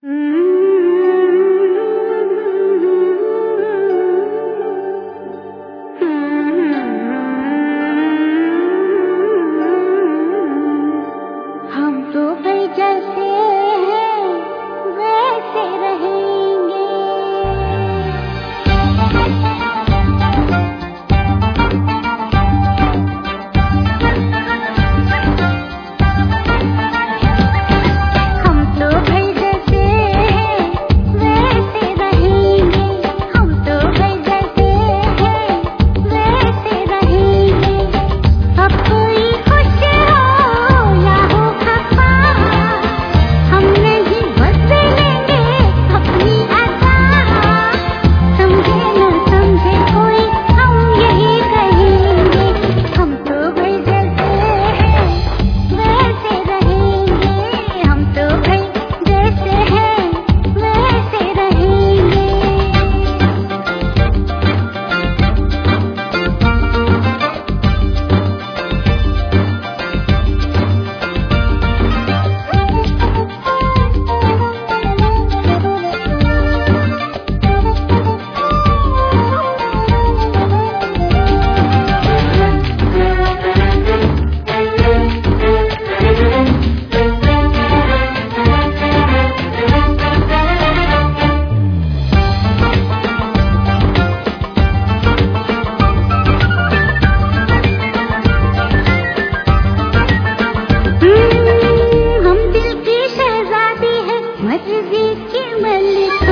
हम तो भाई जैसे हैं वैसे रहेंगे। हम तो भाई जैसे हैं वैसे रहेंगे। हम तो भाई जैसे हैं वैसे रहेंगे। अब कोई खुश हो या हो खफा, हम नहीं बदलेंगे अपनी अदा। समझे न समझे कोई हम यही कहेंगे। हम तो भाई जैसे हैं वैसे रहेंगे। हम तो भाई जैसे हैं वैसे रहेंगे। हम दिल की शहजादी है, मर्जी की मलिक।